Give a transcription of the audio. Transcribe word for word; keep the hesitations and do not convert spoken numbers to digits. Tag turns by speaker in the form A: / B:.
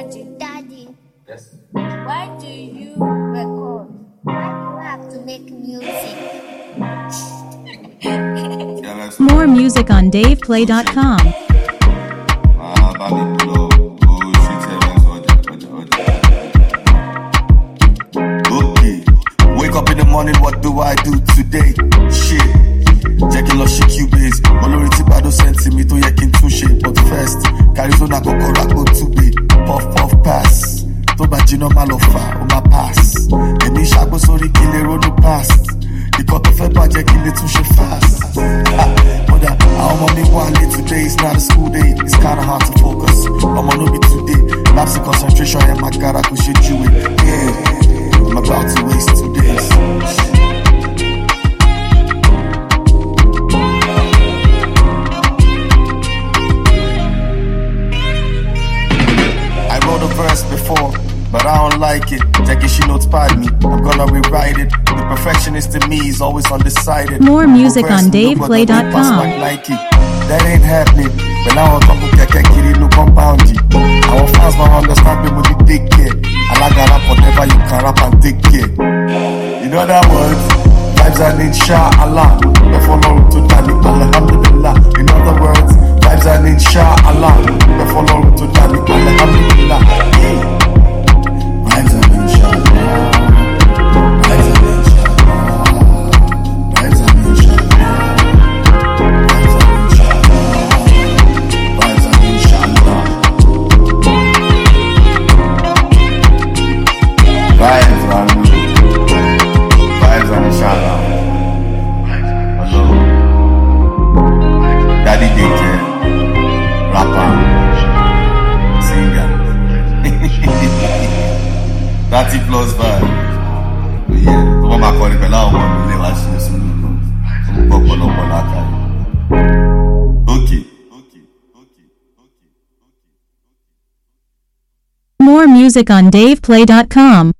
A: Daddy,
B: Daddy,
C: Yes.
A: why do you record?
B: why do you have to make music?
C: Yeah, let's
D: More music on dave play dot com.
C: Ah, Bobby Blow. Oh, shit, heavens, Oja, Oja, Oja. Okay. Wake up in the morning, what do I do today? Shit. Jackie lost she Cubase. Oloriti Bado sent me to yakin touche. But first, Carizona Kokora go to be. Puff, puff, pass. Toba Gino Malofa, on my pass. Emi Shabo sorry, kill a road past. The cut of a budget, kill it touche fast. Mother, our mommy wallet today is not a school day. It's kinda hard to focus. I'm on be today. Lapse in concentration, and my god, I could shit you it. Yeah, I'm about to waste two days. The verse before, but I don't like it. Jackie, she notified me. I'm gonna rewrite it. The perfectionist in me is always undecided.
D: More music on dave play dot com.
C: That ain't happening. But now I'm talking keke kiri no compound. Our fans don't understand me when you take care. I like a rap whatever you can rap and take care. In other words, vibes are inshallah. Therefore, Lord to Dali, alhamdulillah. In other words, vibes are inshallah. Therefore, Lord to Dali, alhamdulillah. Vibes are inshallah. Vibes are inshallah. Vibes are inshallah. Vibes are inshallah. Vibes are inshallah. Vibes are Vibes are inshallah. Hello. Daddy Daycare. Rapper. Singer. thirty plus five. But yeah, the one I call it Bella one will never see soon. Okay. Okay. Okay.
D: More music on dave play dot com.